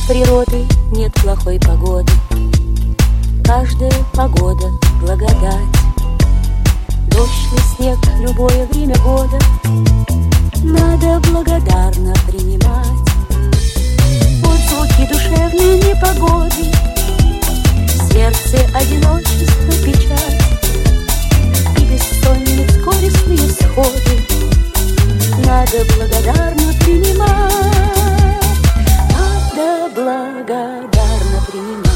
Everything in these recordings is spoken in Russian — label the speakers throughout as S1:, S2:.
S1: природы нет плохой погоды. Каждая погода — благодать. Дождь или снег, любое время года надо благодарно принимать. Вот звуки душевной непогоды, в сердце одиночество, печаль и бессонниц горестные сходы надо благодарно принимать. Надо благодарно принимать.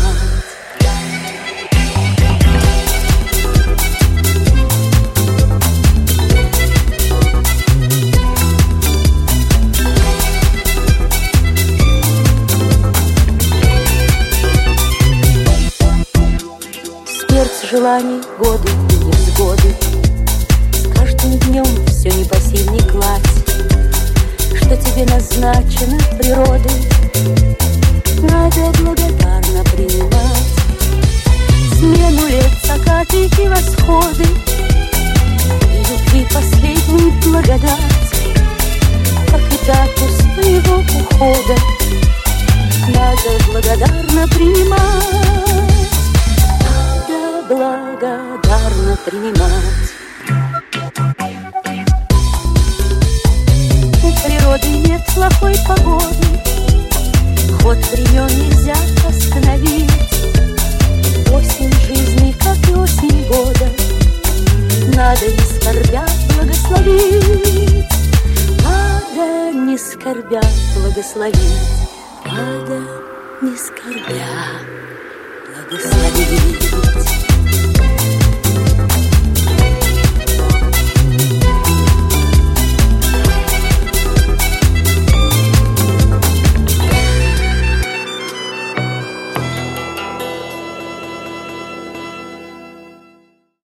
S1: Смерть желаний, годы и невзгоды, с каждым днем все непосильней кладь, что тебе назначено природой, надо благодарно принимать. Смену лет, закаты и восходы, и любви последней благодать, как и дату своего ухода надо благодарно принимать. Надо благодарно принимать. У природы нет плохой погоды, ход времен нельзя остановить. Осень жизни, как и осень года, надо не скорбя благословить. Надо не скорбя благословить. Надо не скорбя благословить.